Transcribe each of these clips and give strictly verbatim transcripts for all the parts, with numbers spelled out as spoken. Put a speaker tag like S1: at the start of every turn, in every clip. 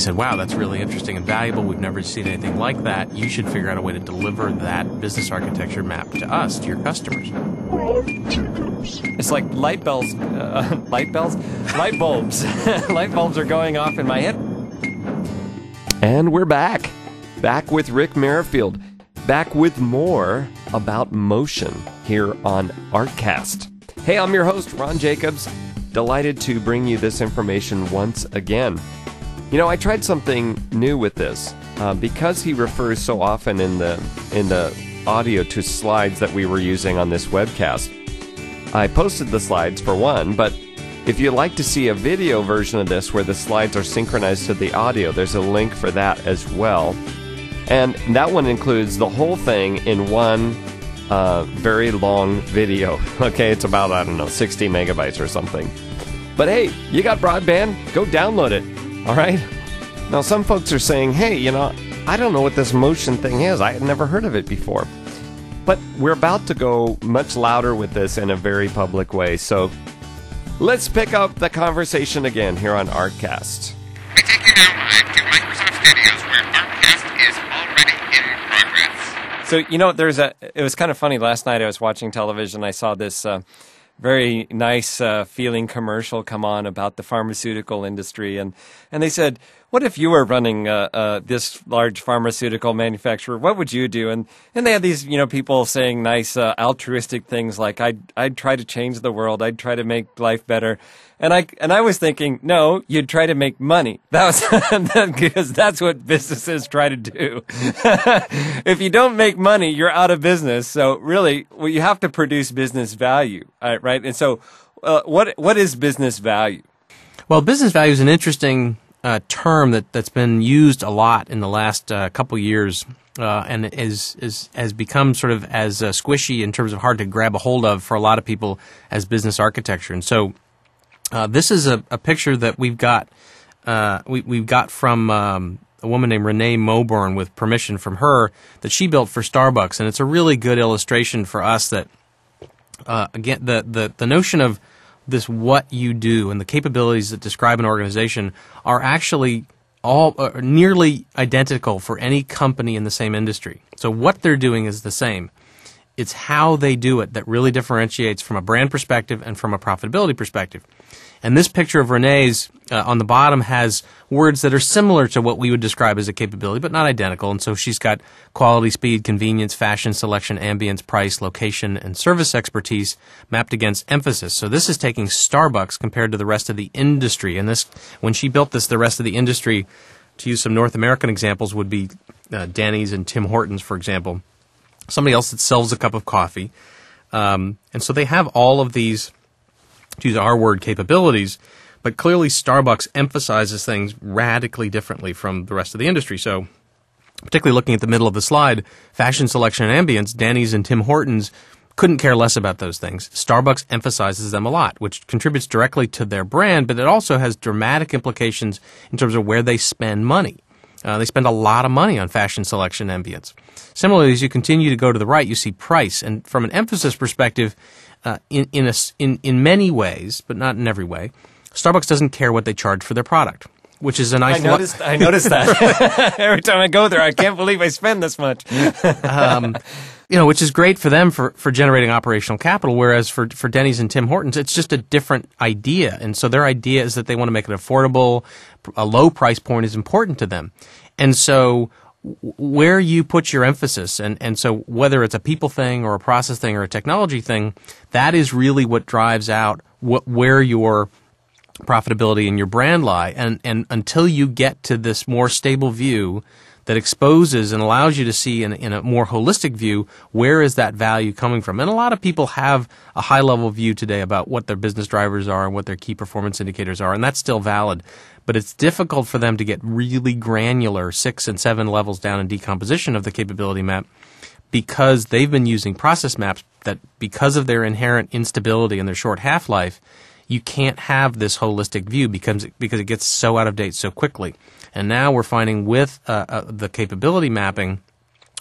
S1: said, wow, that's really interesting and valuable. We've never seen anything like that. You should figure out a way to deliver that business architecture map to us, to your customers. It's like light bells, uh, light bells, light bulbs. Light bulbs are going off in my head.
S2: And we're back. Back with Rick Merrifield. Back with more about motion here on ArtCast. Hey, I'm your host, Ron Jacobs. Delighted to bring you this information once again. You know, I tried something new with this. Uh, because he refers so often in the in the audio to slides that we were using on this webcast, I posted the slides for one, but if you'd like to see a video version of this where the slides are synchronized to the audio, there's a link for that as well. And that one includes the whole thing in one uh, very long video. Okay, it's about, I don't know, sixty megabytes or something. But hey, you got broadband? Go download it, all right? Now, some folks are saying, hey, you know, I don't know what this motion thing is. I had never heard of it before. But we're about to go much louder with this in a very public way. So let's pick up the conversation again here on ArtCast.
S3: We take you now live to Microsoft Studios, where ArtCast is already in progress.
S1: So, you know, there's a, it was kind of funny. Last night I was watching television. I saw this uh, very nice uh, feeling commercial come on about the pharmaceutical industry. And, and they said, what if you were running uh, uh, this large pharmaceutical manufacturer? What would you do? And and they had these, you know, people saying nice uh, altruistic things like, I'd, I'd try to change the world. I'd try to make life better. And I and I was thinking, no, you'd try to make money. That was because that's what businesses try to do. If you don't make money, you're out of business. So really, well, you have to produce business value, right? And so, uh, what what is business value? Well, business value is an interesting uh, term that that's been used a lot in the last uh, couple years, uh, and is is has become sort of as uh, squishy in terms of hard to grab a hold of for a lot of people as business architecture. And so. Uh, this is a, a picture that we've got uh, we, we've got from um, a woman named Renee Moburn with permission from her that she built for Starbucks, and it's a really good illustration for us that uh, again the, the the notion of this what you do and the capabilities that describe an organization are actually all uh, nearly identical for any company in the same industry. So what they're doing is the same. It's how they do it that really differentiates from a brand perspective and from a profitability perspective. And this picture of Renee's uh, on the bottom has words that are similar to what we would describe as a capability, but not identical. And so she's got quality, speed, convenience, fashion, selection, ambience, price, location, and service expertise mapped against emphasis. So this is taking Starbucks compared to the rest of the industry. And this, when she built this, the rest of the industry, to use some North American examples, would be uh, Denny's and Tim Hortons, for example. Somebody else that sells a cup of coffee. Um, and so they have all of these, to use our word, capabilities, but clearly Starbucks emphasizes things radically differently from the rest of the industry. So particularly looking at the middle of the slide, fashion, selection, and ambience, Denny's and Tim Hortons couldn't care less about those things. Starbucks emphasizes them a lot, which contributes directly to their brand, but it also has dramatic implications in terms of where they spend money. Uh, they spend a lot of money on fashion, selection, ambience. Similarly, as you continue to go to the right, you see price. And from an emphasis perspective, uh, in in, a, in in many ways, but not in every way, Starbucks doesn't care what they charge for their product, which is a nice.
S4: I noticed. Lo- I noticed that every time I go there. I can't believe I spend this much.
S1: um, you know, which is great for them for, for generating operational capital, whereas for for Denny's and Tim Hortons, it's just a different idea. And so their idea is that they want to make it affordable. A low price point is important to them. And so where you put your emphasis, and, and so whether it's a people thing or a process thing or a technology thing, that is really what drives out what, where your profitability and your brand lie. And, and until you get to this more stable view that exposes and allows you to see in, in a more holistic view, where is that value coming from? And a lot of people have a high-level view today about what their business drivers are and what their key performance indicators are, and that's still valid. But it's difficult for them to get really granular, six and seven levels down in decomposition of the capability map, because they've been using process maps that, because of their inherent instability and their short half-life, you can't have this holistic view because because it gets so out of date so quickly. And now we're finding with uh, uh, the capability mapping,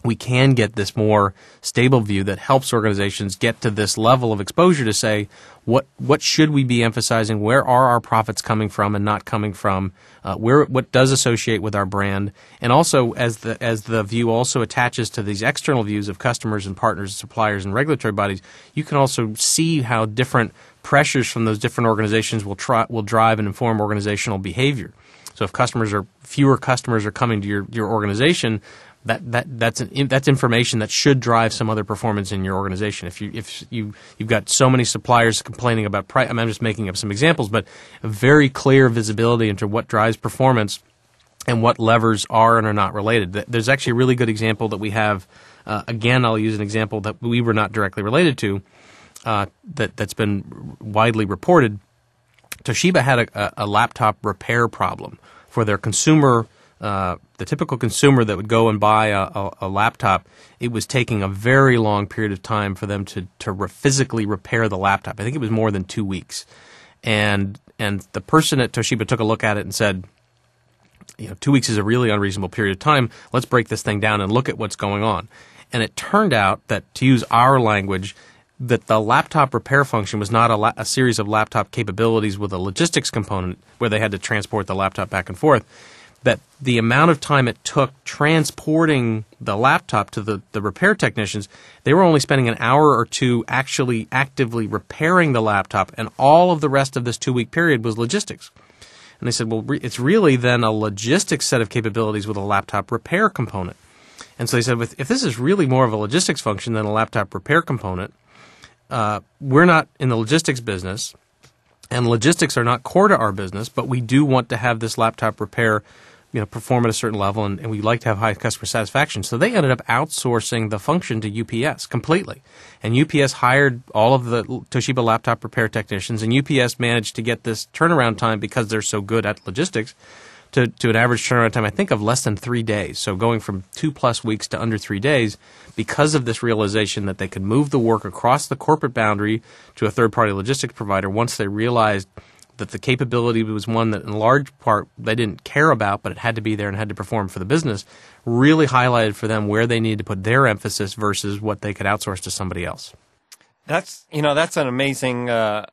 S5: we can get this more stable view that helps organizations get to this level of exposure to say, what what should we be emphasizing? Where are our profits coming from and not coming from? Uh, where what does associate with our brand? And also, as the as the view also attaches to these external views of customers and partners and suppliers and regulatory bodies, you can also see how different pressures from those different organizations will try will drive and inform organizational behavior. So, if customers are fewer customers are coming to your your organization, That that that's an, that's information that should drive some other performance in your organization. If you if you you've got so many suppliers complaining about price, I mean, I'm just making up some examples, but a very clear visibility into what drives performance and what levers are and are not related. There's actually a really good example that we have. Uh, again, I'll use an example that we were not directly related to. Uh, that that's been widely reported. Toshiba had a, a laptop repair problem for their consumer. Uh, the typical consumer that would go and buy a, a, a laptop, it was taking a very long period of time for them to to re- physically repair the laptop. I think it was more than two weeks, and and the person at Toshiba took a look at it and said, you know, two weeks is a really unreasonable period of time. Let's break this thing down and look at what's going on. And it turned out that, to use our language, that the laptop repair function was not a, la- a series of laptop capabilities with a logistics component where they had to transport the laptop back and forth. That the amount of time it took transporting the laptop to the, the repair technicians, they were only spending an hour or two actually actively repairing the laptop, and all of the rest of this two-week period was logistics. And they said, well, re- it's really then a logistics set of capabilities with a laptop repair component. And so they said, if this is really more of a logistics function than a laptop repair component, uh, we're not in the logistics business, and logistics are not core to our business, but we do want to have this laptop repair you know, perform at a certain level, and, and we like to have high customer satisfaction. So they ended up outsourcing the function to U P S completely. And U P S hired all of the Toshiba laptop repair technicians, and U P S managed to get this turnaround time, because they're so good at logistics, to, to an average turnaround time, I think, of less than three days. So going from two plus weeks to under three days because of this realization that they could move the work across the corporate boundary to a third-party logistics provider once they realized that the capability was one that in large part they didn't care about, but it had to be there and had to perform for the business, really highlighted for them where they needed to put their emphasis versus what they could outsource to somebody else.
S1: That's, you know, that's an amazing uh,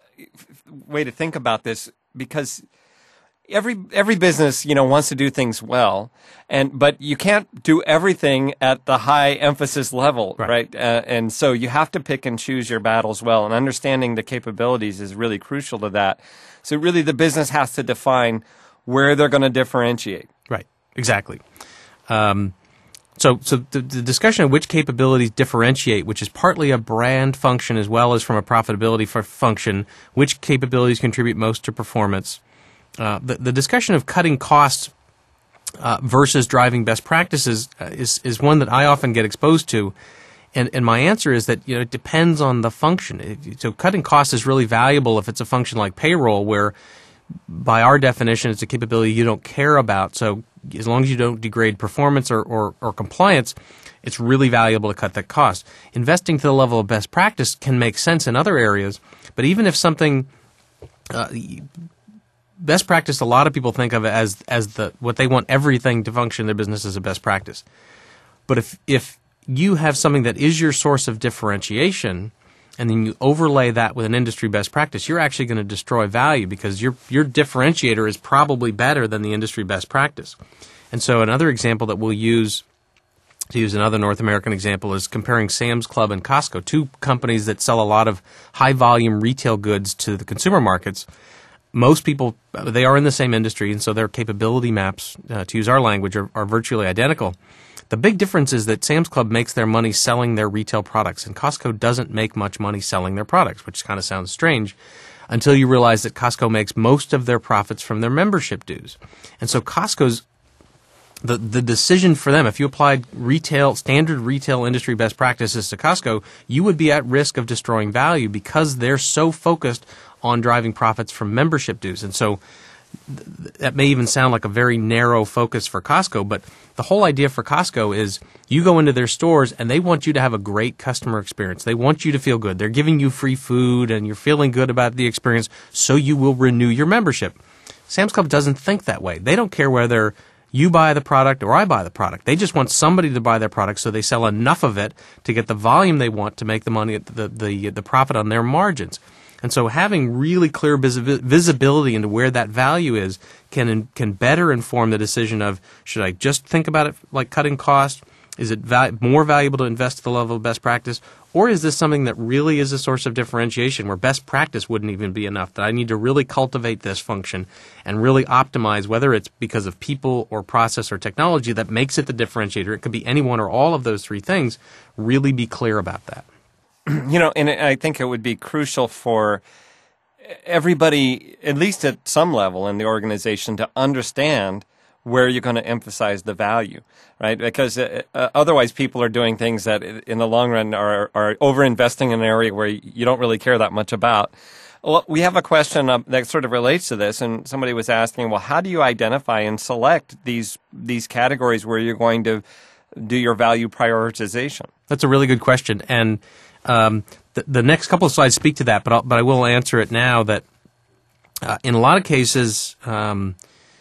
S1: way to think about this, because every every business, you know, wants to do things well, and but you can't do everything at the high emphasis level, right? right? Uh, and so you have to pick and choose your battles well, and understanding the capabilities is really crucial to that. So really, the business has to define where they're going to differentiate.
S5: Right. Exactly. Um, so, so the, the discussion of which capabilities differentiate, which is partly a brand function as well as from a profitability for function, which capabilities contribute most to performance. Uh, the, the discussion of cutting costs uh, versus driving best practices uh, is is one that I often get exposed to, and and my answer is that you know it depends on the function. It, so cutting costs is really valuable if it's a function like payroll, where by our definition it's a capability you don't care about. So as long as you don't degrade performance or or, or compliance, it's really valuable to cut that cost. Investing to the level of best practice can make sense in other areas, but even if something uh, best practice, a lot of people think of it as as the what they want everything to function in their business as a best practice. But if if you have something that is your source of differentiation, and then you overlay that with an industry best practice, you're actually going to destroy value, because your your differentiator is probably better than the industry best practice. And so another example that we'll use, to use another North American example, is comparing Sam's Club and Costco, two companies that sell a lot of high-volume retail goods to the consumer markets. Most people, they are in the same industry, and so their capability maps, uh, to use our language, are, are virtually identical. The big difference is that Sam's Club makes their money selling their retail products, and Costco doesn't make much money selling their products, which kind of sounds strange until you realize that Costco makes most of their profits from their membership dues. And so Costco's The the decision for them, if you applied retail standard retail industry best practices to Costco, you would be at risk of destroying value, because they're so focused on driving profits from membership dues. And so th- that may even sound like a very narrow focus for Costco, but the whole idea for Costco is you go into their stores and they want you to have a great customer experience. They want you to feel good. They're giving you free food and you're feeling good about the experience, so you will renew your membership. Sam's Club doesn't think that way. They don't care whether you buy the product or I buy the product. They just want somebody to buy their product, so they sell enough of it to get the volume they want to make the money, the the, the profit on their margins. And so having really clear visi- visibility into where that value is can can better inform the decision of, should I just think about it like cutting cost? Is it val- more valuable to invest at the level of best practice? Or is this something that really is a source of differentiation where best practice wouldn't even be enough, that I need to really cultivate this function and really optimize, whether it's because of people or process or technology that makes it the differentiator? It could be any one or all of those three things. Really be clear about that.
S1: You know, and I think it would be crucial for everybody, at least at some level in the organization, to understand where you're going to emphasize the value, right? Because uh, uh, otherwise people are doing things that in the long run are, are over-investing in an area where you don't really care that much about. Well, we have a question uh, that sort of relates to this, and somebody was asking, well, how do you identify and select these these categories where you're going to do your value prioritization?
S5: That's a really good question, and um, the, the next couple of slides speak to that, but I'll, but I will answer it now. That uh, in a lot of cases, um,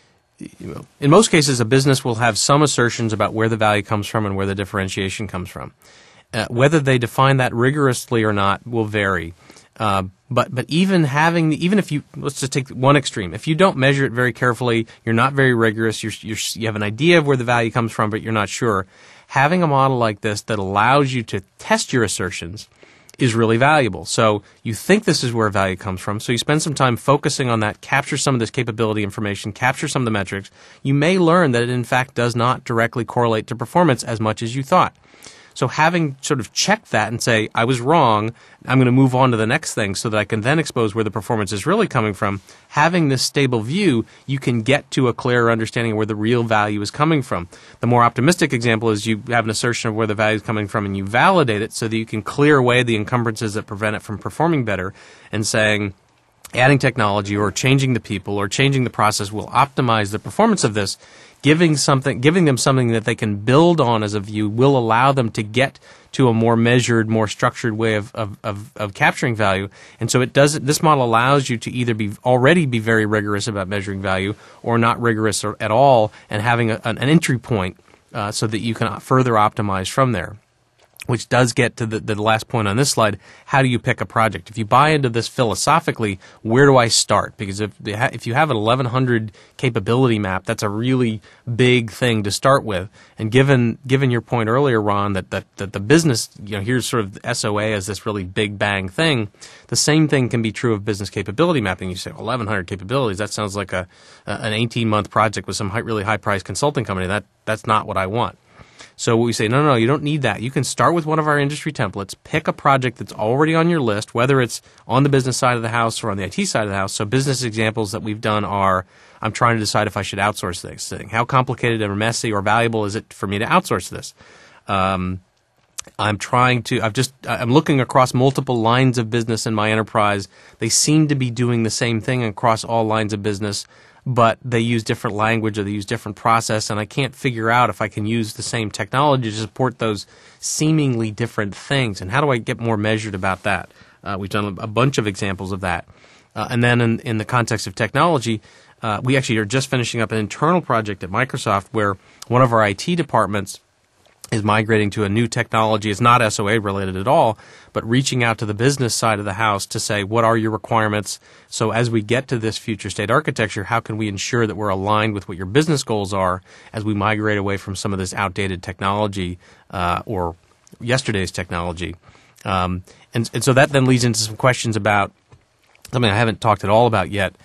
S5: in most cases, a business will have some assertions about where the value comes from and where the differentiation comes from. Uh, whether they define that rigorously or not will vary. Uh, but but even having even if you let's just take one extreme, if you don't measure it very carefully, you're not very rigorous. You're, you're, you have an idea of where the value comes from, but you're not sure. Having a model like this that allows you to test your assertions is really valuable. So you think this is where value comes from, so you spend some time focusing on that, capture some of this capability information, capture some of the metrics. You may learn that it in fact does not directly correlate to performance as much as you thought. So having sort of checked that and say, I was wrong, I'm going to move on to the next thing so that I can then expose where the performance is really coming from, having this stable view, you can get to a clearer understanding of where the real value is coming from. The more optimistic example is you have an assertion of where the value is coming from and you validate it so that you can clear away the encumbrances that prevent it from performing better, and saying, adding technology or changing the people or changing the process will optimize the performance of this. Giving something, giving them something that they can build on as a view will allow them to get to a more measured, more structured way of, of, of, of capturing value. And so it does. This model allows you to either be already be very rigorous about measuring value, or not rigorous or, at all, and having a, an entry point uh, so that you can further optimize from there. Which does get to the, the last point on this slide. How do you pick a project? If you buy into this philosophically, where do I start? Because if if you have an eleven hundred capability map, that's a really big thing to start with. And given given your point earlier, Ron, that, that, that the business, you know, here's sort of the S O A as this really big bang thing, the same thing can be true of business capability mapping. You say eleven hundred capabilities, that sounds like a, a an eighteen-month project with some high, really high-priced consulting company. That That's not what I want. So we say, no, no, no, you don't need that. You can start with one of our industry templates, pick a project that's already on your list, whether it's on the business side of the house or on the I T side of the house. So business examples that we've done are, I'm trying to decide if I should outsource this thing. How complicated or messy or valuable is it for me to outsource this? Um, I'm trying to, I've just, I'm looking across multiple lines of business in my enterprise. They seem to be doing the same thing across all lines of business, but they use different language or they use different process, and I can't figure out if I can use the same technology to support those seemingly different things. And how do I get more measured about that? Uh, we've done a bunch of examples of that. Uh, and then in, in the context of technology, uh, we actually are just finishing up an internal project at Microsoft where one of our I T departments is migrating to a new technology. It's not S O A related at all, but reaching out to the business side of the house to say, what are your requirements? So as we get to this future state architecture, how can we ensure that we're aligned with what your business goals are as we migrate away from some of this outdated technology uh, or yesterday's technology? Um, and, and so that then leads into some questions about something I haven't talked at all about yet.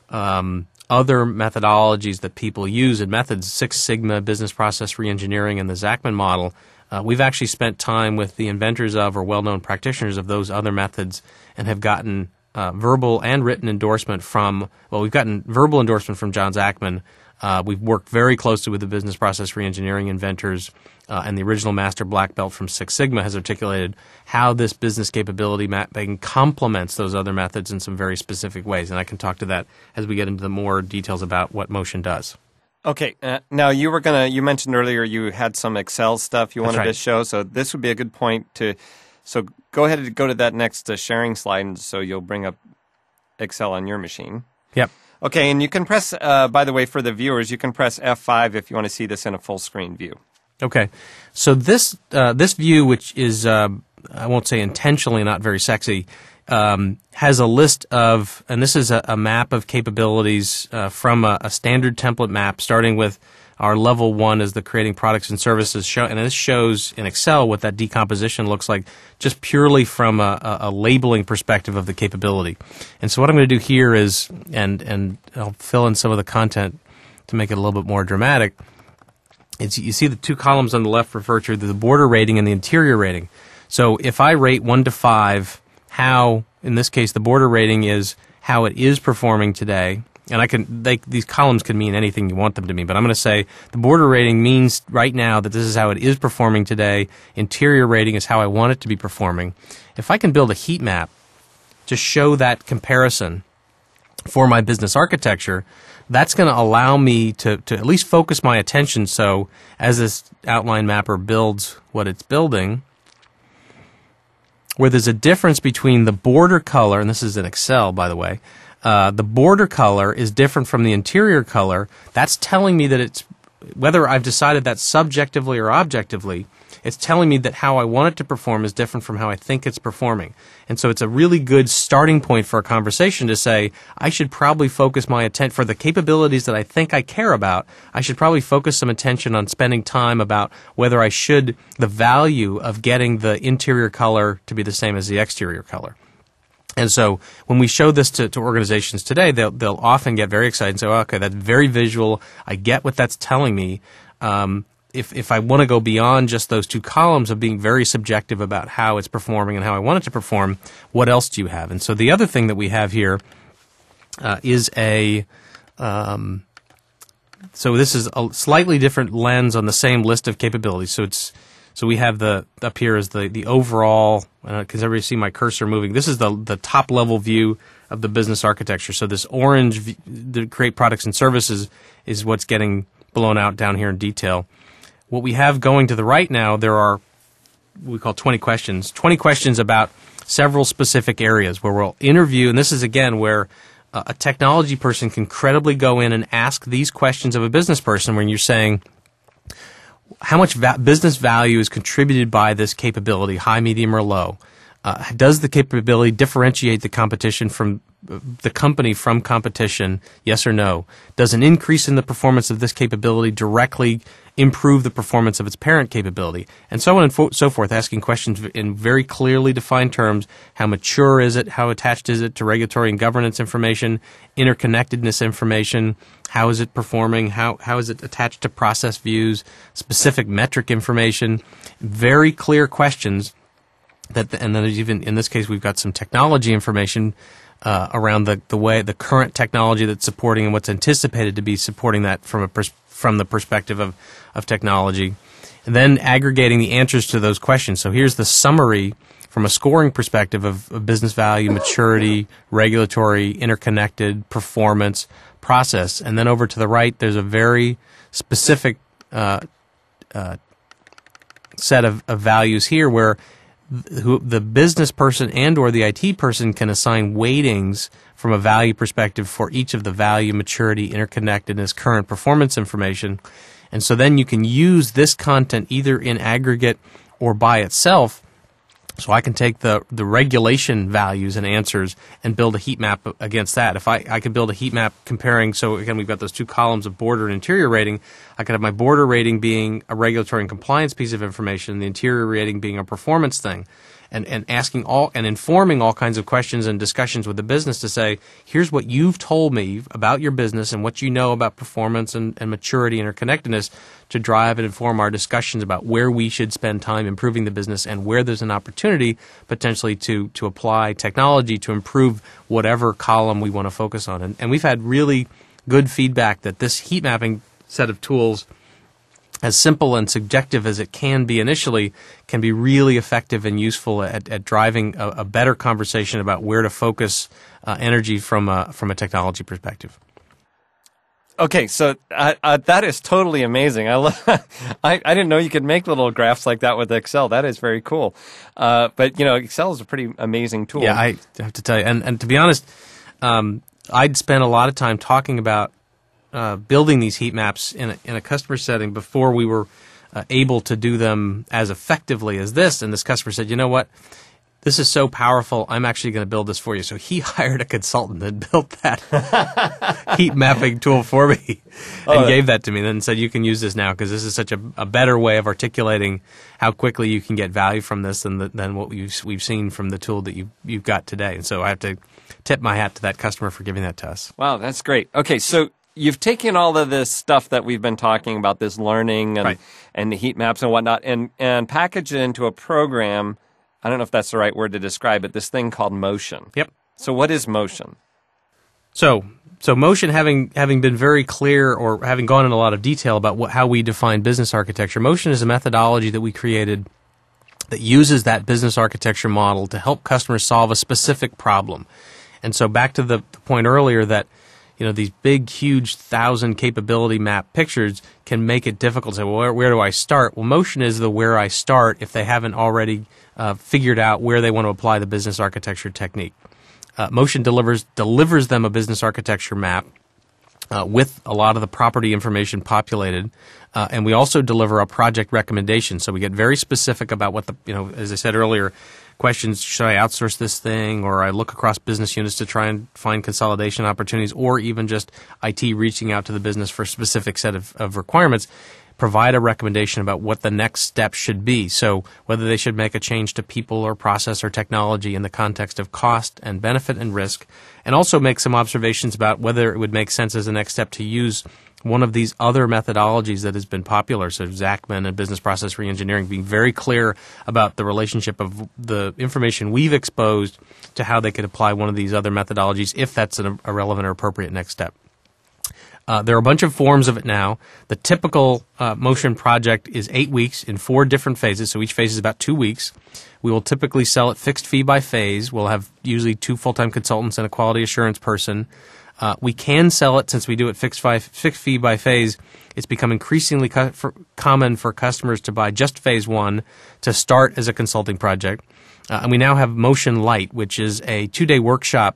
S5: Um, Other methodologies that people use and methods, Six Sigma, business process reengineering, and the Zachman model, uh, we've actually spent time with the inventors of or well-known practitioners of those other methods and have gotten uh, verbal and written endorsement from, well, we've gotten verbal endorsement from John Zachman. Uh, we've worked very closely with the business process reengineering inventors, uh, and the original master black belt from Six Sigma has articulated how this business capability mapping complements those other methods in some very specific ways. And I can talk to that as we get into the more details about what Motion does.
S1: Okay. Uh, now, you were gonna. You mentioned earlier you had some Excel stuff you
S5: That's
S1: wanted
S5: right.
S1: to show, so this would be a good point to. So go ahead and go to that next uh, sharing slide, and so you'll bring up Excel on your machine.
S5: Yep.
S1: Okay, and you can press, uh, by the way, for the viewers, you can press F five if you want to see this in a full screen view.
S5: Okay, so this uh, this view, which is uh, I won't say intentionally not very sexy, um, has a list of, and this is a, a map of capabilities uh, from a, a standard template map, starting with our level one is the creating products and services show, and this shows in Excel what that decomposition looks like, just purely from a, a, a labeling perspective of the capability. And so what I'm going to do here is, and and I'll fill in some of the content to make it a little bit more dramatic. It's, you see the two columns on the left refer to the border rating and the interior rating. So if I rate one to five, how, in this case, the border rating is how it is performing today, and I can, they, these columns can mean anything you want them to mean, but I'm going to say the border rating means right now that this is how it is performing today. Interior rating is how I want it to be performing. If I can build a heat map to show that comparison for my business architecture, that's going to allow me to, to at least focus my attention. So as this outline mapper builds what it's building, where there's a difference between the border color, and this is in Excel, by the way, uh, the border color is different from the interior color. That's telling me that it's, whether I've decided that subjectively or objectively, it's telling me that how I want it to perform is different from how I think it's performing. And so it's a really good starting point for a conversation to say, I should probably focus my attention, for the capabilities that I think I care about, I should probably focus some attention on spending time about whether I should, the value of getting the interior color to be the same as the exterior color. And so when we show this to, to organizations today, they'll, they'll often get very excited and say, oh, okay, that's very visual. I get what that's telling me. Um, If if I want to go beyond just those two columns of being very subjective about how it's performing and how I want it to perform, what else do you have? And so the other thing that we have here uh, is a um, so this is a slightly different lens on the same list of capabilities. So it's so we have the up here is the the overall. Uh, can everybody see my cursor moving? This is the the top level view of the business architecture. So this orange, v- the create products and services, is what's getting blown out down here in detail. What we have going to the right now, there are what we call twenty questions. twenty questions about several specific areas where we'll interview, and this is, again, where uh, a technology person can credibly go in and ask these questions of a business person when you're saying, how much va- business value is contributed by this capability, high, medium, or low? Uh, does the capability differentiate the competition from the company from competition? Yes or no? Does an increase in the performance of this capability directly improve the performance of its parent capability? And so on and fo- so forth, asking questions in very clearly defined terms. How mature is it? How attached is it to regulatory and governance information, interconnectedness information? How is it performing? How how is it attached to process views, specific metric information? Very clear questions. That the, and then there's even in this case we've got some technology information uh, around the, the way the current technology that's supporting and what's anticipated to be supporting that from a pers- from the perspective of, of technology, and then aggregating the answers to those questions. So here's the summary from a scoring perspective of, of business value, maturity, regulatory, interconnected, performance, process, and then over to the right there's a very specific uh, uh, set of, of values here where who the business person and or the I T person can assign weightings from a value perspective for each of the value, maturity, interconnectedness, current performance information. And so then you can use this content either in aggregate or by itself. So I can take the, the regulation values and answers and build a heat map against that. If I, I could build a heat map comparing, so again, we've got those two columns of border and interior rating. I could have my border rating being a regulatory and compliance piece of information, the interior rating being a performance thing. And, and asking all and informing all kinds of questions and discussions with the business to say, here's what you've told me about your business and what you know about performance and, and maturity and interconnectedness to drive and inform our discussions about where we should spend time improving the business and where there's an opportunity potentially to, to apply technology to improve whatever column we want to focus on. And, and we've had really good feedback that this heat mapping set of tools, as simple and subjective as it can be initially, can be really effective and useful at, at driving a, a better conversation about where to focus uh, energy from a, from a technology perspective.
S1: Okay, so uh, uh, that is totally amazing. I, lo- I I didn't know you could make little graphs like that with Excel. That is very cool. Uh, but you know, Excel is a pretty amazing tool.
S5: Yeah, I have to tell you, and and to be honest, um, I'd spent a lot of time talking about uh, building these heat maps in a, in a customer setting before we were uh, able to do them as effectively as this. And this customer said, you know what? This is so powerful, I'm actually going to build this for you. So he hired a consultant that built that heat mapping tool for me and
S1: Oh,
S5: gave that to me and then said, you can use this now because this is such a, a better way of articulating how quickly you can get value from this than, the, than what we've, we've seen from the tool that you've, you've got today. And so I have to tip my hat to that customer for giving that to us.
S1: Wow, that's great. Okay, so you've taken all of this stuff that we've been talking about, this learning and,
S5: Right.
S1: and the heat maps and whatnot, and, and packaged it into a program. I don't know if that's the right word to describe it, this thing called Motion.
S5: Yep.
S1: So what is Motion?
S5: So, so Motion, having having been very clear or having gone in a lot of detail about what, how we define business architecture, Motion is a methodology that we created that uses that business architecture model to help customers solve a specific problem. And so, back to the, the point earlier that you know these big, huge, thousand capability map pictures can make it difficult to say, well, where, where do I start? Well, Motion is the where I start if they haven't already uh, figured out where they want to apply the business architecture technique. Uh, Motion delivers delivers them a business architecture map uh, with a lot of the property information populated, uh, and we also deliver a project recommendation. So we get very specific about what the you know, as I said earlier, questions: should I outsource this thing, or I look across business units to try and find consolidation opportunities, or even just I T reaching out to the business for a specific set of, of requirements. Provide a recommendation about what the next step should be. So whether they should make a change to people or process or technology in the context of cost and benefit and risk, and also make some observations about whether it would make sense as a next step to use one of these other methodologies that has been popular, so Zachman and business process reengineering, being very clear about the relationship of the information we've exposed to how they could apply one of these other methodologies if that's an, a relevant or appropriate next step. Uh, there are a bunch of forms of it now. The typical uh, Motion project is eight weeks in four different phases, so each phase is about two weeks. We will typically sell it fixed fee by phase. We'll have usually two full-time consultants and a quality assurance person. Uh, we can sell it, since we do it fixed, fi- fixed fee by phase. It's become increasingly co- for common for customers to buy just phase one to start as a consulting project. Uh, and we now have Motion Lite, which is a two-day workshop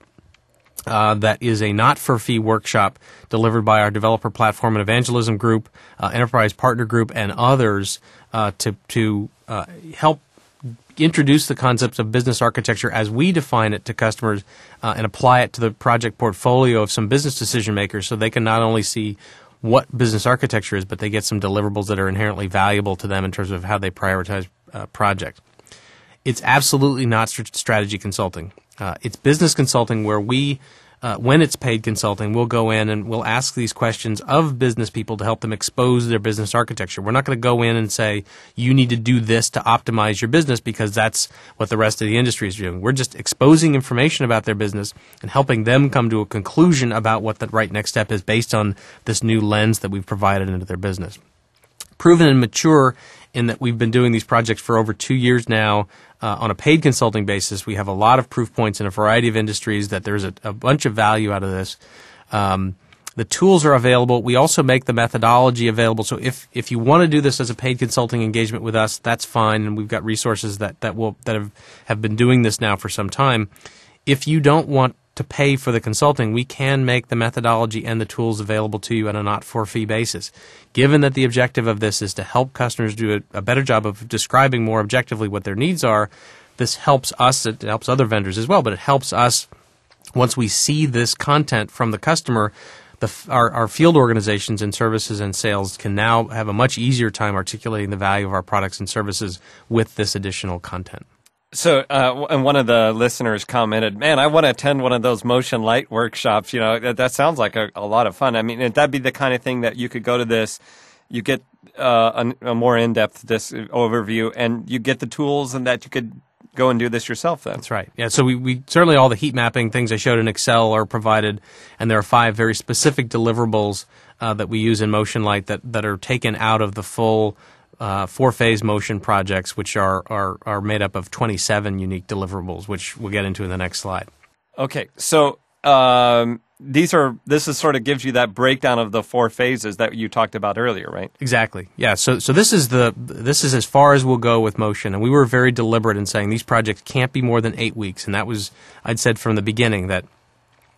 S5: Uh, that is a not-for-fee workshop delivered by our developer platform and evangelism group, uh, enterprise partner group, and others uh, to to uh, help introduce the concepts of business architecture as we define it to customers uh, and apply it to the project portfolio of some business decision makers, so they can not only see what business architecture is, but they get some deliverables that are inherently valuable to them in terms of how they prioritize uh, projects. It's absolutely not st- strategy consulting. Uh, it's business consulting where we, uh, when it's paid consulting, we'll go in and we'll ask these questions of business people to help them expose their business architecture. We're not going to go in and say, you need to do this to optimize your business because that's what the rest of the industry is doing. We're just exposing information about their business and helping them come to a conclusion about what the right next step is based on this new lens that we've provided into their business. Proven and mature in that we've been doing these projects for over two years now uh, on a paid consulting basis. We have a lot of proof points in a variety of industries that there's a, a bunch of value out of this. Um, the tools are available. We also make the methodology available. So if, if you want to do this as a paid consulting engagement with us, that's fine. And we've got resources that, that will that have, have been doing this now for some time. If you don't want to pay for the consulting, we can make the methodology and the tools available to you on a not-for-fee basis. Given that the objective of this is to help customers do a, a better job of describing more objectively what their needs are, this helps us, it helps other vendors as well, but it helps us, once we see this content from the customer, the, our, our field organizations in services and sales can now have a much easier time articulating the value of our products and services with this additional content.
S1: So, uh, and one of the listeners commented, man, I want to attend one of those Motion Light workshops. You know, that, that sounds like a, a lot of fun. I mean, that'd be the kind of thing that you could go to this, you get uh, a, a more in-depth this overview, and you get the tools, and that you could go and do this yourself then.
S5: That's right. Yeah, so we, we certainly all the heat mapping things I showed in Excel are provided, and there are five very specific deliverables uh, that we use in Motion Light that, that are taken out of the full Uh, four-phase Motion projects, which are, are are made up of twenty-seven unique deliverables, which we'll get into in the next slide.
S1: Okay, so um, these are this is sort of gives you that breakdown of the four phases that you talked about earlier, right?
S5: Exactly. Yeah. So so this is the this is as far as we'll go with Motion, and we were very deliberate in saying these projects can't be more than eight weeks, and that was I'd said from the beginning that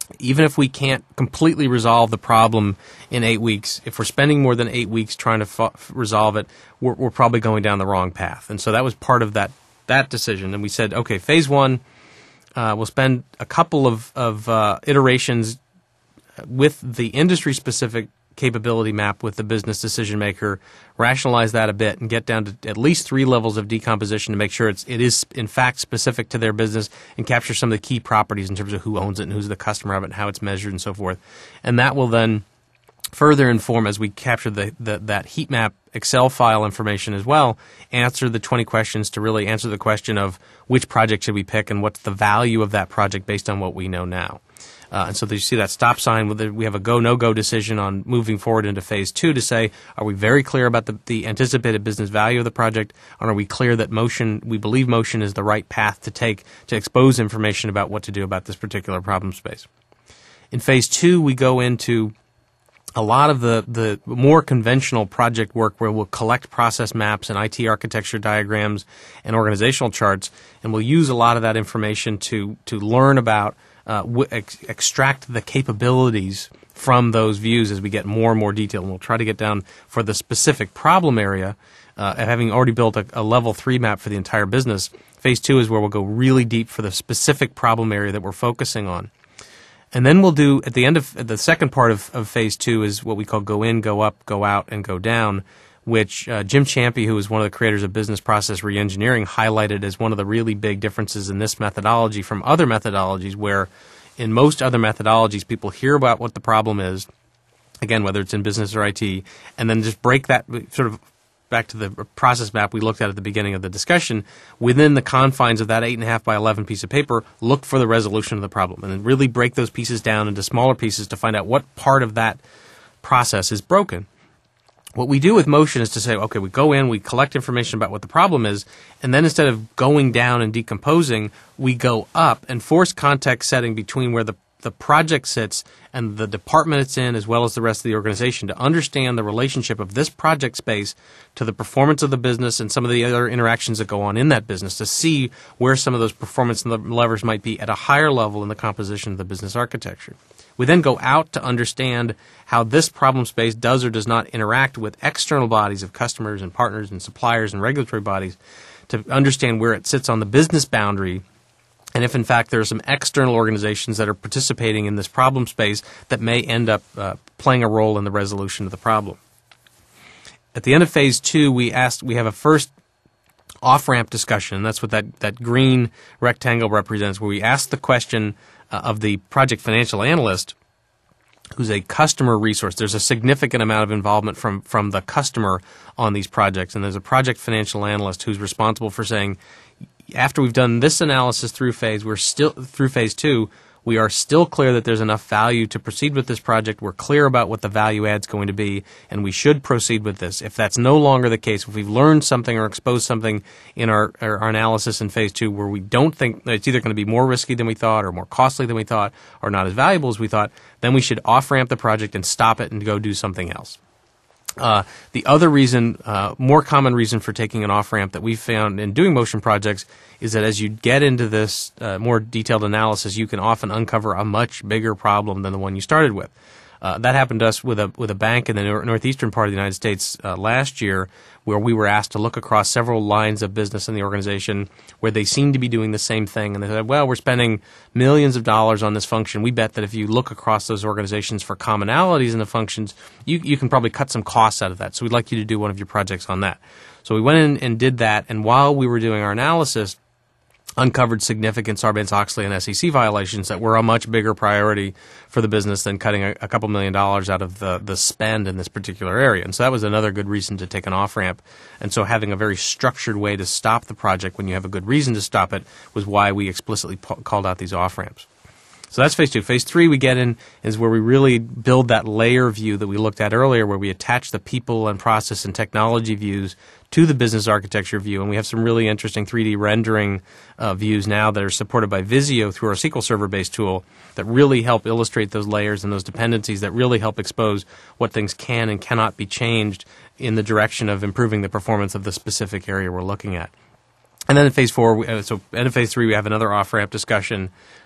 S5: even if we can't completely resolve the problem in eight weeks, if we're spending more than eight weeks trying to fo- resolve it, we're, we're probably going down the wrong path. And so that was part of that that decision. And we said, okay, phase one, uh, we'll spend a couple of, of uh, iterations with the industry-specific capability map with the business decision maker, rationalize that a bit, and get down to at least three levels of decomposition to make sure it's it is in fact specific to their business, and capture some of the key properties in terms of who owns it and who's the customer of it and how it's measured and so forth. And that will then further inform, as we capture the, the that heat map Excel file information as well, answer the twenty questions to really answer the question of which project should we pick and what's the value of that project based on what we know now. Uh, and so you see that stop sign. With the, we have a go, no-go decision on moving forward into phase two to say, are we very clear about the, the anticipated business value of the project? And are we clear that motion, we believe motion is the right path to take to expose information about what to do about this particular problem space? In phase two, we go into a lot of the, the more conventional project work where we'll collect process maps and I T architecture diagrams and organizational charts, and we'll use a lot of that information to, to learn about Uh, w- ex- extract the capabilities from those views as we get more and more detail. And we'll try to get down for the specific problem area. Uh, having already built a, a level three map for the entire business, phase two is where we'll go really deep for the specific problem area that we're focusing on. And then we'll do, at the end of the second part of, of phase two is what we call go in, go up, go out, and go down, which uh, Jim Champy, who is one of the creators of business process reengineering, highlighted as one of the really big differences in this methodology from other methodologies, where in most other methodologies people hear about what the problem is, again, whether it's in business or I T, and then just break that sort of back to the process map we looked at at the beginning of the discussion. Within the confines of that eight and a half by eleven piece of paper, look for the resolution of the problem, and then really break those pieces down into smaller pieces to find out what part of that process is broken. What we do with motion is to say, okay, we go in, we collect information about what the problem is, and then instead of going down and decomposing, we go up and force context setting between where the, the project sits and the department it's in, as well as the rest of the organization, to understand the relationship of this project space to the performance of the business and some of the other interactions that go on in that business, to see where some of those performance levers might be at a higher level in the composition of the business architecture. We then go out to understand how this problem space does or does not interact with external bodies of customers and partners and suppliers and regulatory bodies, to understand where it sits on the business boundary, and if in fact there are some external organizations that are participating in this problem space that may end up uh, playing a role in the resolution of the problem. At the end of phase two, we asked, we have a first off-ramp discussion. That's what that, that green rectangle represents, where we ask the question uh, of the project financial analyst, who's a customer resource. There's a significant amount of involvement from, from the customer on these projects, and there's a project financial analyst who's responsible for saying, after we've done this analysis through phase, we're still through phase two, we are still clear that there's enough value to proceed with this project. We're clear about what the value add is going to be, and we should proceed with this. If that's no longer the case, if we've learned something or exposed something in our, our, our analysis in phase two where we don't think that it's either going to be more risky than we thought or more costly than we thought or not as valuable as we thought, then we should off-ramp the project and stop it and go do something else. Uh, the other reason, uh, more common reason for taking an off-ramp that we've found in doing motion projects is that as you get into this uh, more detailed analysis, you can often uncover a much bigger problem than the one you started with. Uh, that happened to us with a with a bank in the nor- northeastern part of the United States uh, last year, where we were asked to look across several lines of business in the organization where they seemed to be doing the same thing. And they said, well, we're spending millions of dollars on this function. We bet that if you look across those organizations for commonalities in the functions, you, you can probably cut some costs out of that. So we'd like you to do one of your projects on that. So we went in and did that. And while we were doing our analysis, uncovered significant Sarbanes-Oxley and S E C violations that were a much bigger priority for the business than cutting a, a couple million dollars out of the, the spend in this particular area. And so that was another good reason to take an off-ramp. And so having a very structured way to stop the project when you have a good reason to stop it was why we explicitly po- called out these off-ramps. So that's phase two. Phase three we get in is where we really build that layer view that we looked at earlier, where we attach the people and process and technology views to the business architecture view. And we have some really interesting three D rendering uh, views now that are supported by Visio through our S Q L Server-based tool that really help illustrate those layers and those dependencies, that really help expose what things can and cannot be changed in the direction of improving the performance of the specific area we're looking at. And then in phase four, we, uh, so end of phase three, we have another off-ramp discussion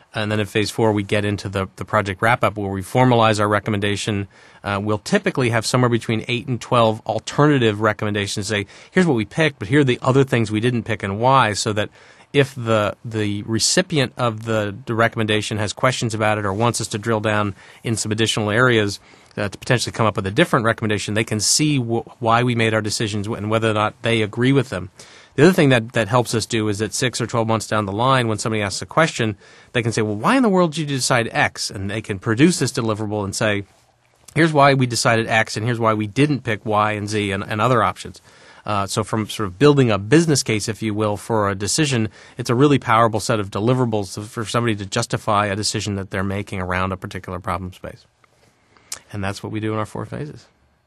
S5: And then in phase four, we get into the, the project wrap-up where we formalize our recommendation. Uh, we'll typically have somewhere between eight and twelve alternative recommendations. Say, here's what we picked, but here are the other things we didn't pick and why, so that if the the recipient of the, the recommendation has questions about it or wants us to drill down in some additional areas uh, to potentially come up with a different recommendation, they can see wh- why we made our decisions and whether or not they agree with them. The other thing that, that helps us do is that six or twelve months down the line, when somebody asks a question, they can say, well, why in the world did you decide X? And they can produce this deliverable and say, here's why we decided X, and here's why we didn't pick Y and Z and, and other options. Uh, so from sort of building a business case, if you will, for a decision, it's a really powerful set of deliverables for somebody to justify a decision that they're making around a particular problem space. And that's what we do in our four phases.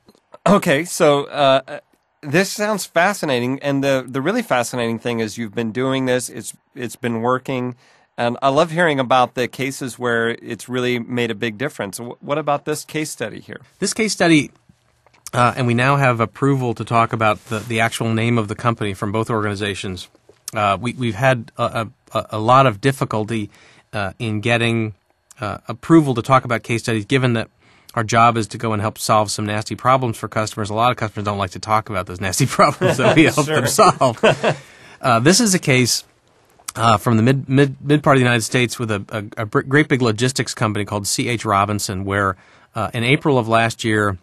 S1: Okay, so uh, this sounds fascinating, and the the really fascinating thing is you've been doing this. It's it's been working, and I love hearing about the cases where it's really made a big difference. What about this case study here?
S5: This case study, uh, and we now have approval to talk about the, the actual name of the company from both organizations. Uh, we, we've had a, a, a lot of difficulty uh, in getting uh, approval to talk about case studies, given that our job is to go and help solve some nasty problems for customers. A lot of customers don't like to talk about those nasty problems that we help
S1: Sure.
S5: them solve. Uh, this is a case uh, from the mid, mid mid part of the United States with a, a, a great big logistics company called C H Robinson, where uh, in April of last year,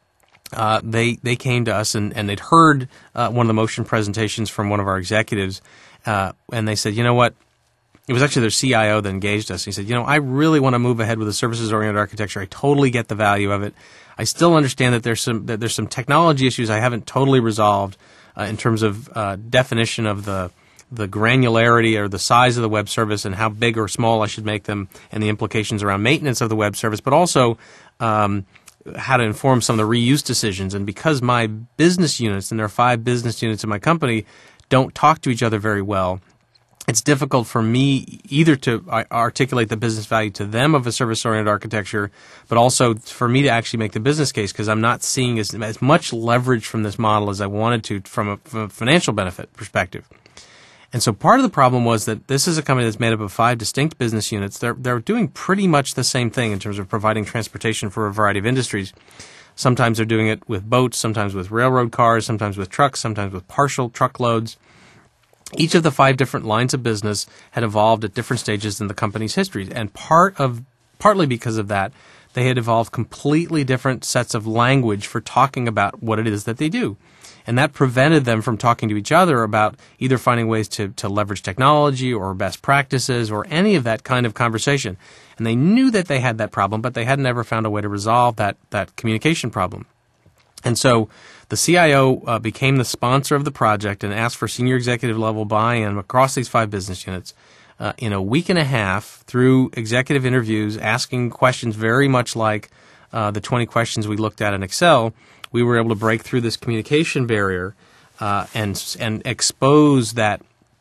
S5: uh, they they came to us and, and they'd heard uh, one of the motion presentations from one of our executives, uh, and they said, you know what? It was actually their C I O that engaged us. He said, you know, I really want to move ahead with a services-oriented architecture. I totally get the value of it. I still understand that there's some that there's some technology issues I haven't totally resolved uh, in terms of uh, definition of the the granularity or the size of the web service and how big or small I should make them and the implications around maintenance of the web service, but also um, how to inform some of the reuse decisions. And because my business units, and there are five business units in my company, don't talk to each other very well, it's difficult for me either to articulate the business value to them of a service-oriented architecture, but also for me to actually make the business case, because I'm not seeing as, as much leverage from this model as I wanted to from a, from a financial benefit perspective. And so part of the problem was that this is a company that's made up of five distinct business units. They're, they're doing pretty much the same thing in terms of providing transportation for a variety of industries. Sometimes they're doing it with boats, sometimes with railroad cars, sometimes with trucks, sometimes with partial truckloads. Each of the five different lines of business had evolved at different stages in the company's history, and part of, partly because of that, they had evolved completely different sets of language for talking about what it is that they do. And that prevented them from talking to each other about either finding ways to, to leverage technology or best practices or any of that kind of conversation. And they knew that they had that problem, but they hadn't ever found a way to resolve that, that communication problem. And so the C I O uh, became the sponsor of the project and asked for senior executive level buy-in across these five business units. Uh, in a week and a half, through executive interviews, asking questions very much like uh, the twenty questions we looked at in Excel, we were able to break through this communication barrier uh, and and expose that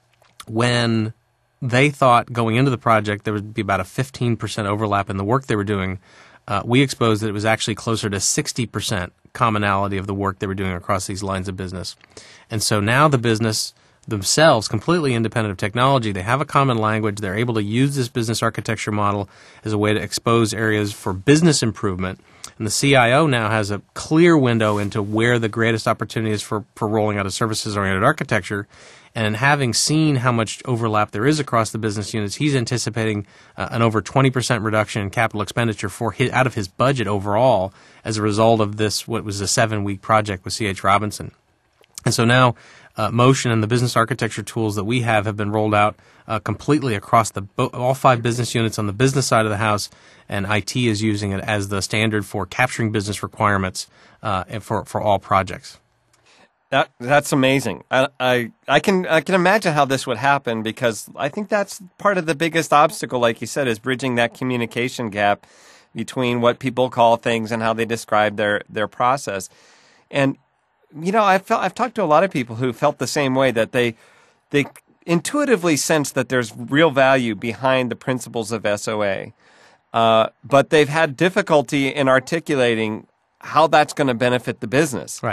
S5: when they thought going into the project there would be about a fifteen percent overlap in the work they were doing, uh, we exposed that it was actually closer to sixty percent commonality of the work they were doing across these lines of business. And so now the business themselves, completely independent of technology, they have a common language. They're able to use this business architecture model as a way to expose areas for business improvement. And the C I O now has a clear window into where the greatest opportunity is for, for rolling out a services-oriented architecture. And having seen how much overlap there is across the business units, he's anticipating uh, an over twenty percent reduction in capital expenditure for his, out of his budget overall as a result of this, what was a seven-week project with C H Robinson. And so now uh, Motion and the business architecture tools that we have have been rolled out uh, completely across the all five business units on the business side of the house, and I T is using it as the standard for capturing business requirements uh, for, for all projects.
S1: That that's amazing. I, I I can I can imagine how this would happen, because I think that's part of the biggest obstacle, like you said, is bridging that communication gap between what people call things and how they describe their, their process. And you know, I've felt, I've talked to a lot of people who felt the same way, that they they intuitively sense that there's real value behind the principles of S O A, uh, but they've had difficulty in articulating how that's going to benefit the business.
S5: Right.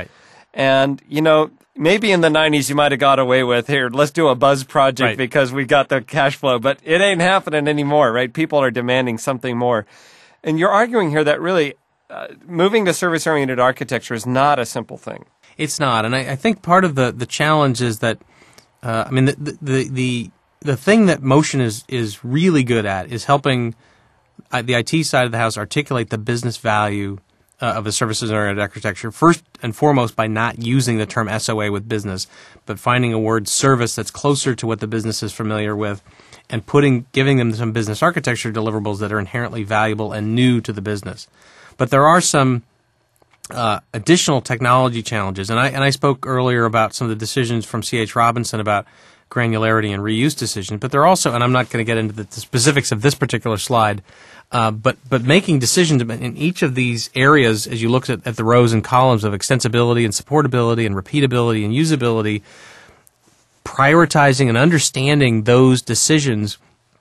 S1: And, you know, maybe in the nineties you might have got away with, here, let's do a buzz project
S5: Right.
S1: because we got the cash flow. But it ain't happening anymore, right? People are demanding something more. And you're arguing here that really uh, moving to service-oriented architecture is not a simple thing.
S5: It's not, and I, I think part of the, the challenge is that, uh, I mean, the, the the the thing that Motion is is really good at is helping uh, the I T side of the house articulate the business value uh, of a services-oriented architecture. First and foremost, by not using the term S O A with business, but finding a word service that's closer to what the business is familiar with, and putting giving them some business architecture deliverables that are inherently valuable and new to the business. But there are some Uh, additional technology challenges, and I and I spoke earlier about some of the decisions from C H Robinson about granularity and reuse decisions. But there are also, and I'm not going to get into the, the specifics of this particular slide, uh, but but making decisions in each of these areas as you look at, at the rows and columns of extensibility and supportability and repeatability and usability, prioritizing and understanding those decisions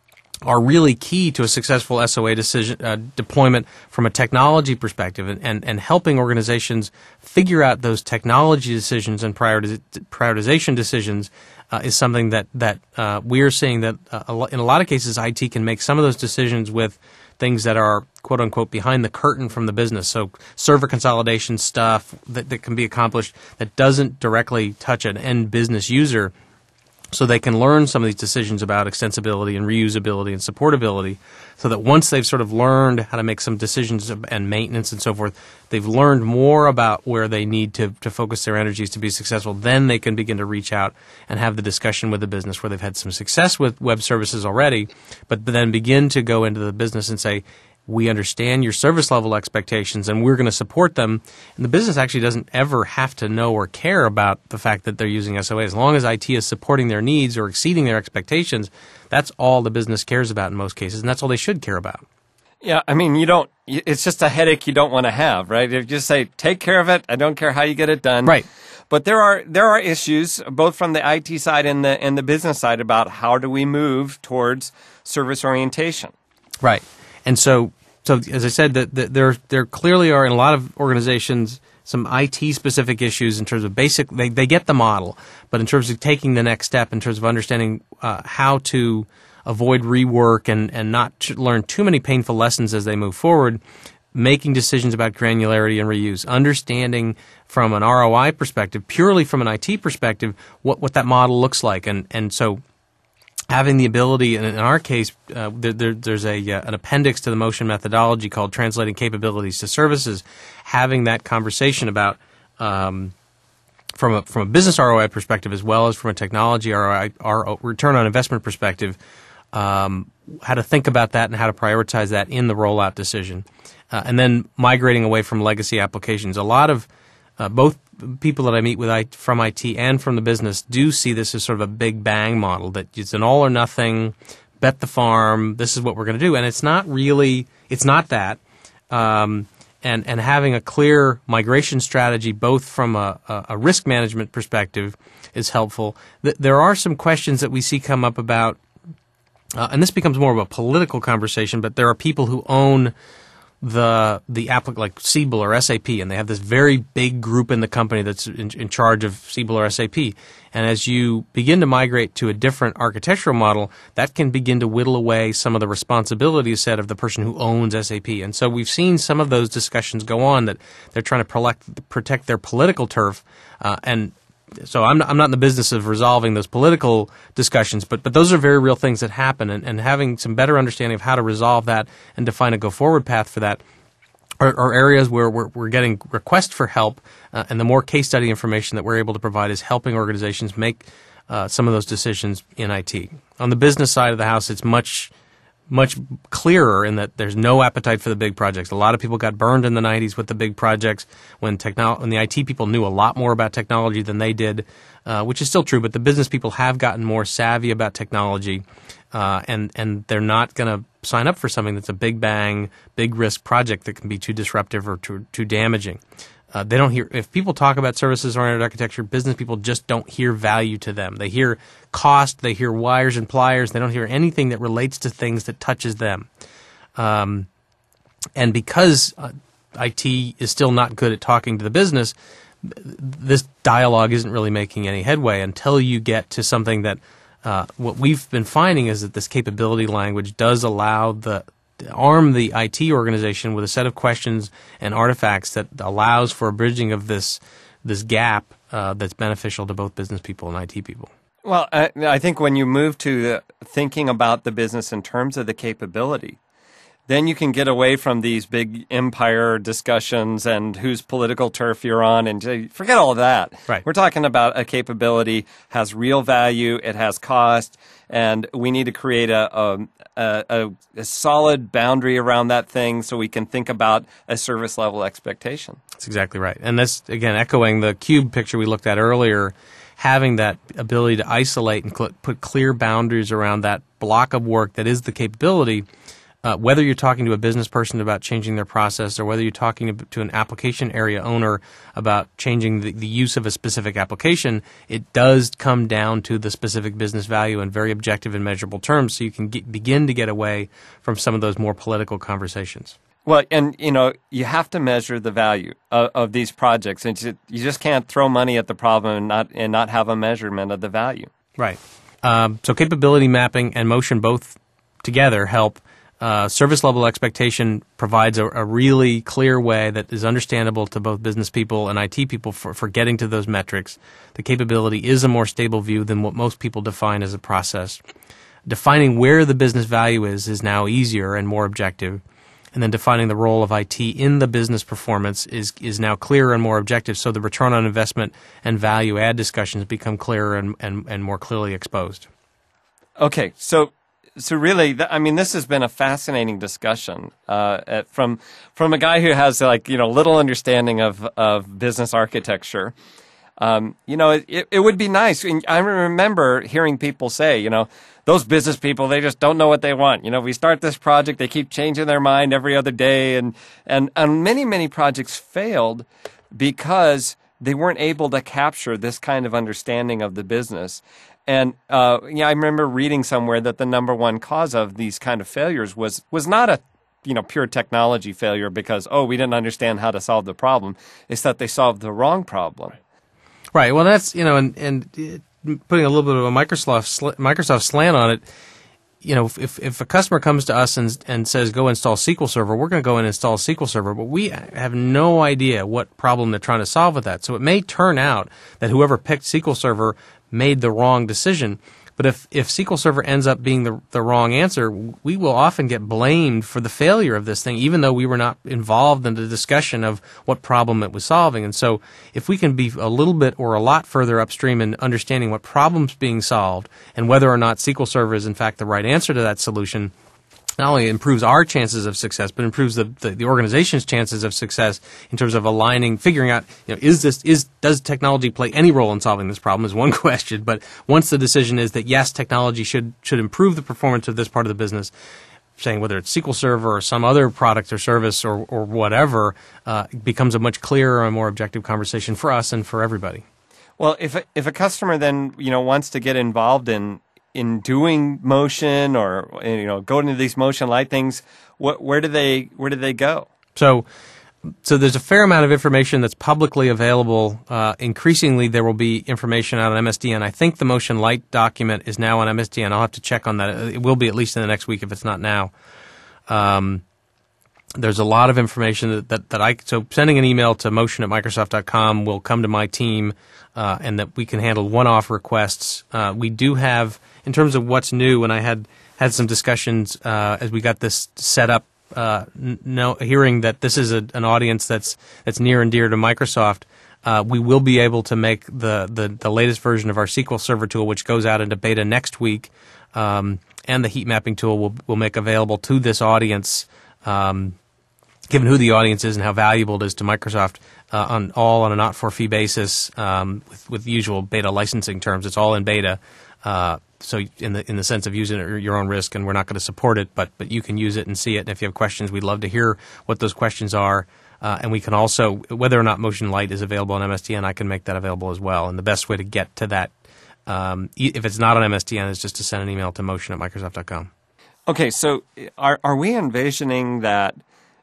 S5: are really key to a successful S O A decision uh, deployment from a technology perspective, and, and, and helping organizations figure out those technology decisions and prioritiz- prioritization decisions uh, is something that that uh, we are seeing that uh, a lo- in a lot of cases I T can make some of those decisions with things that are quote unquote behind the curtain from the business. So server consolidation stuff that, that can be accomplished that doesn't directly touch an end business user. So they can learn some of these decisions about extensibility and reusability and supportability, so that once they've sort of learned how to make some decisions and maintenance and so forth, they've learned more about where they need to, to focus their energies to be successful, then they can begin to reach out and have the discussion with the business where they've had some success with web services already, but then begin to go into the business and say, we understand your service level expectations and we're going to support them. And the business actually doesn't ever have to know or care about the fact that they're using S O A. As long as I T is supporting their needs or exceeding their expectations, that's all the business cares about in most cases, and that's all they should care about.
S1: Yeah, I mean, you don't, it's just a headache you don't want to have, right? If you just say, take care of it, I don't care how you get it done.
S5: Right.
S1: But there are there are issues both from the I T side and the and the business side about how do we move towards service orientation.
S5: Right. And so So, as I said, that, that there there clearly are in a lot of organizations some I T specific issues in terms of basic. They they get the model, but in terms of taking the next step, in terms of understanding uh, how to avoid rework and and not to learn too many painful lessons as they move forward, making decisions about granularity and reuse, understanding from an R O I perspective, purely from an I T perspective, what what that model looks like, and and so. Having the ability, and in our case, uh, there, there, there's a uh, an appendix to the Motion methodology called Translating Capabilities to Services. Having that conversation about, um, from a from a business R O I perspective as well as from a technology R O I, R O, return on investment perspective, um, how to think about that and how to prioritize that in the rollout decision, uh, and then migrating away from legacy applications. A lot of uh, both. People that I meet with I, from I T and from the business do see this as sort of a big bang model, that it's an all or nothing, bet the farm, this is what we're going to do. And it's not really, it's not that. Um, and, and having a clear migration strategy, both from a, a, a risk management perspective, is helpful. Th- there are some questions that we see come up about, uh, and this becomes more of a political conversation, but there are people who own the the applic like Siebel or S A P, and they have this very big group in the company that's in, in charge of Siebel or S A P. And as you begin to migrate to a different architectural model, that can begin to whittle away some of the responsibilities set of the person who owns S A P. And so we've seen some of those discussions go on, that they're trying to protect, protect their political turf, uh, and so I'm not, I'm not in the business of resolving those political discussions, but but those are very real things that happen, and, and having some better understanding of how to resolve that and define a go-forward path for that are, are areas where we're, we're getting requests for help, uh, and the more case study information that we're able to provide is helping organizations make uh, some of those decisions in I T. On the business side of the house, it's much much clearer in that there's no appetite for the big projects. A lot of people got burned in the nineties with the big projects when technol- when the I T people knew a lot more about technology than they did, uh, which is still true, but the business people have gotten more savvy about technology, uh, and, and they're not going to sign up for something that's a big bang, big risk project that can be too disruptive or too, too damaging. Uh, they don't hear, if people talk about services-oriented architecture, business people just don't hear value to them. They hear cost, they hear wires and pliers, they don't hear anything that relates to things that touches them. Um, and because uh, I T is still not good at talking to the business, this dialogue isn't really making any headway until you get to something that uh, what we've been finding is that this capability language does allow the arm the I T organization with a set of questions and artifacts that allows for a bridging of this this gap uh, that's beneficial to both business people and I T people.
S1: Well, I, I think when you move to the, thinking about the business in terms of the capability, then you can get away from these big empire discussions and whose political turf you're on, and forget all of that.
S5: Right.
S1: We're talking about a capability has real value, it has cost, and we need to create a, a, a, a solid boundary around that thing so we can think about a service level expectation.
S5: That's exactly right. And this, again, echoing the cube picture we looked at earlier, having that ability to isolate and cl- put clear boundaries around that block of work that is the capability, uh, whether you're talking to a business person about changing their process or whether you're talking to, to an application area owner about changing the, the use of a specific application, it does come down to the specific business value in very objective and measurable terms so you can get, begin to get away from some of those more political conversations.
S1: Well, and, you know, you have to measure the value of, of these projects. And you just can't throw money at the problem and not and not have a measurement of the value.
S5: Right. Um, so capability mapping and motion both together help. Uh, service level expectation provides a, a really clear way that is understandable to both business people and I T people for, for getting to those metrics. The capability is a more stable view than what most people define as a process. Defining where the business value is is now easier and more objective. And then defining the role of I T in the business performance is is now clearer and more objective, so the return on investment and value add discussions become clearer and, and, and more clearly exposed.
S1: Okay, so so really, th- I mean, this has been a fascinating discussion uh, at, from from a guy who has like you know little understanding of of business architecture. Um, you know, it, it would be nice. And I remember hearing people say, you know, those business people, they just don't know what they want. You know, we start this project, they keep changing their mind every other day. And, and, and many, many projects failed because they weren't able to capture this kind of understanding of the business. And, uh, yeah, I remember reading somewhere that the number one cause of these kind of failures was, was not a, you know, pure technology failure because, oh, we didn't understand how to solve the problem. It's that they solved the wrong problem.
S5: Right. Well, that's, you know, and, and putting a little bit of a Microsoft sl- Microsoft slant on it, you know, if if a customer comes to us and and says, go install S Q L Server, we're going to go and install S Q L Server, but we have no idea what problem they're trying to solve with that. So it may turn out that whoever picked S Q L Server made the wrong decision. But if, if S Q L Server ends up being the, the wrong answer, we will often get blamed for the failure of this thing, even though we were not involved in the discussion of what problem it was solving. And so if we can be a little bit or a lot further upstream in understanding what problem's being solved and whether or not S Q L Server is in fact the right answer to that solution, not only improves our chances of success, but improves the, the, the organization's chances of success in terms of aligning, figuring out, you know, is this, is, does technology play any role in solving this problem is one question. But once the decision is that yes, technology should, should improve the performance of this part of the business, saying whether it's S Q L Server or some other product or service or, or whatever, uh, becomes a much clearer and more objective conversation for us and for everybody.
S1: Well, if a, if a customer then, you know, wants to get involved in, in doing motion or, you know, go into these motion light things, what, where do they, where do they go?
S5: So, so there's a fair amount of information that's publicly available. Uh, increasingly, there will be information out on M S D N. I think the Motion Light document is now on M S D N. I'll have to check on that. It will be at least in the next week if it's not now. Um, there's a lot of information that, that, that I, so sending an email to motion at microsoft dot com will come to my team, uh, and that we can handle one-off requests. Uh, we do have, in terms of what's new, and I had, had some discussions, uh, as we got this set up, uh, no, hearing that this is a, an audience that's, that's near and dear to Microsoft. Uh, we will be able to make the, the, the latest version of our S Q L Server tool, which goes out into beta next week, um, and the heat mapping tool will, will make available to this audience, um, given who the audience is and how valuable it is to Microsoft, uh, on all on a not-for-fee basis, um, with, with the usual beta licensing terms. It's all in beta, uh, so in the in the sense of using it at your own risk, and we're not going to support it, but but you can use it and see it. And if you have questions, we'd love to hear what those questions are. Uh, and we can also, whether or not Motion Light is available on M S D N, I can make that available as well. And the best way to get to that, um, if it's not on M S D N, is just to send an email to motion at microsoft dot com.
S1: Okay, so are are we envisioning that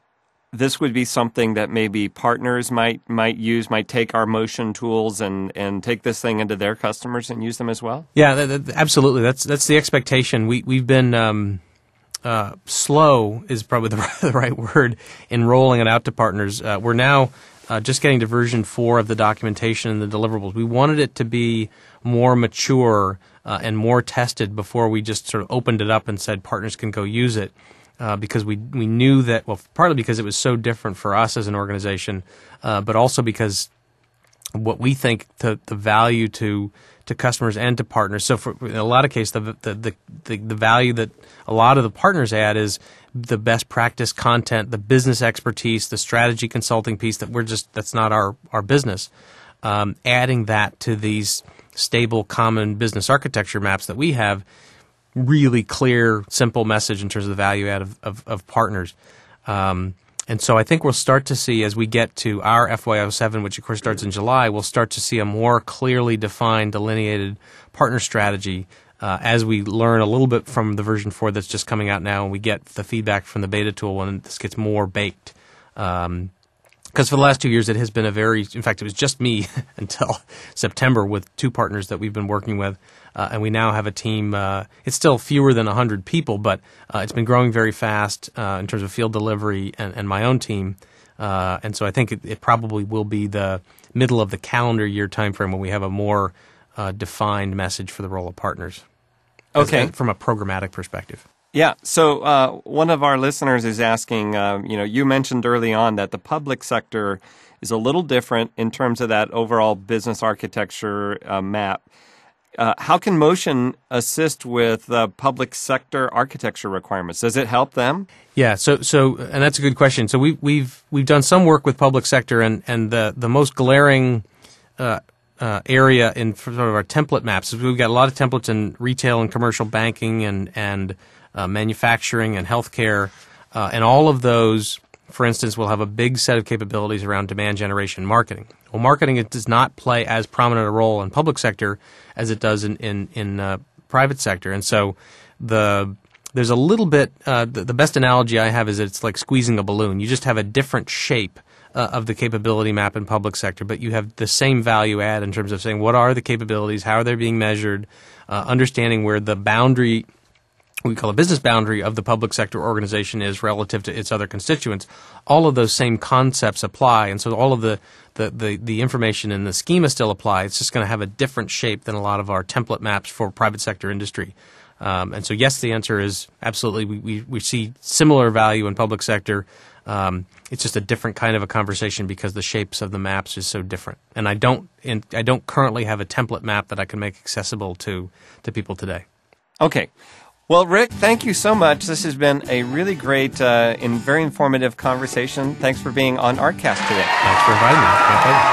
S1: this would be something that maybe partners might might use, might take our Motion tools and, and take this thing into their customers and use them as well?
S5: Yeah, th- th- absolutely. That's that's the expectation. We we've been um, uh, slow is probably the right, the right word in rolling it out to partners. Uh, we're now uh, just getting to version four of the documentation and the deliverables. We wanted it to be more mature uh, and more tested before we just sort of opened it up and said partners can go use it. Uh, because we we knew that, well, partly because it was so different for us as an organization, uh, but also because what we think to, the value to to customers and to partners. So for, in a lot of cases, the, the the the the value that a lot of the partners add is the best practice content, the business expertise, the strategy consulting piece that we're just that's not our our business. Um, adding that to these stable, common business architecture maps that we have. Really clear, simple message in terms of the value add of, of, of partners. Um, and so I think we'll start to see, as we get to our F Y oh seven, which of course starts in July, we'll start to see a more clearly defined, delineated partner strategy uh, as we learn a little bit from the version four that's just coming out now and we get the feedback from the beta tool when this gets more baked. Um, Because for the last two years, it has been a very, in fact, it was just me until September with two partners that we've been working with. Uh, and we now have a team, uh, it's still fewer than one hundred people, but uh, it's been growing very fast uh, in terms of field delivery and, and my own team. Uh, and so I think it, it probably will be the middle of the calendar year timeframe when we have a more uh, defined message for the role of partners.
S1: Okay.
S5: As, from a programmatic perspective.
S1: Yeah. So uh, one of our listeners is asking, uh, you know, you mentioned early on that the public sector is a little different in terms of that overall business architecture uh, map. Uh, how can Motion assist with uh, public sector architecture requirements? Does it help them?
S5: Yeah. So, so, and that's a good question. So we, we've we've done some work with public sector, and and the the most glaring uh, uh, area in sort of our template maps is we've got a lot of templates in retail and commercial banking and and Uh, manufacturing and healthcare, uh, and all of those, for instance, will have a big set of capabilities around demand generation marketing. Well, marketing it does not play as prominent a role in public sector as it does in in, in uh, private sector, and so the there's a little bit. Uh, the, the best analogy I have is it's like squeezing a balloon. You just have a different shape uh, of the capability map in public sector, but you have the same value add in terms of saying what are the capabilities, how are they being measured, uh, understanding where the boundary. We call a business boundary of the public sector organization is relative to its other constituents. All of those same concepts apply, and so all of the, the, the, the information in the schema still apply. It's just going to have a different shape than a lot of our template maps for private sector industry. Um, and so, yes, the answer is absolutely. We, we, we see similar value in public sector. Um, it's just a different kind of a conversation because the shapes of the maps is so different. And I don't, in, I don't currently have a template map that I can make accessible to to people today.
S1: Okay. Well, Rick, thank you so much. This has been a really great uh, and very informative conversation. Thanks for being on ArtCast today.
S5: Thanks for inviting me. My pleasure.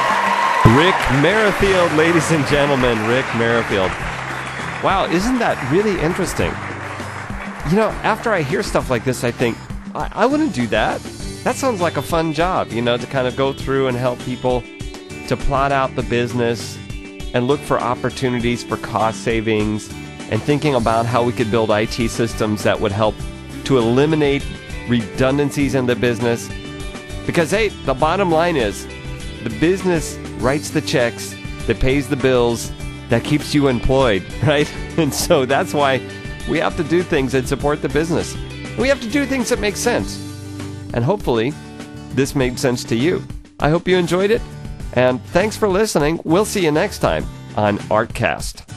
S2: Rick Merrifield, ladies and gentlemen, Rick Merrifield. Wow, isn't that really interesting? You know, after I hear stuff like this, I think, I, I wouldn't do that. That sounds like a fun job, you know, to kind of go through and help people to plot out the business and look for opportunities for cost savings and thinking about how we could build I T systems that would help to eliminate redundancies in the business. Because, hey, the bottom line is the business writes the checks, that pays the bills, that keeps you employed, right? And so that's why we have to do things that support the business. We have to do things that make sense. And hopefully, this made sense to you. I hope you enjoyed it, and thanks for listening. We'll see you next time on ArtCast.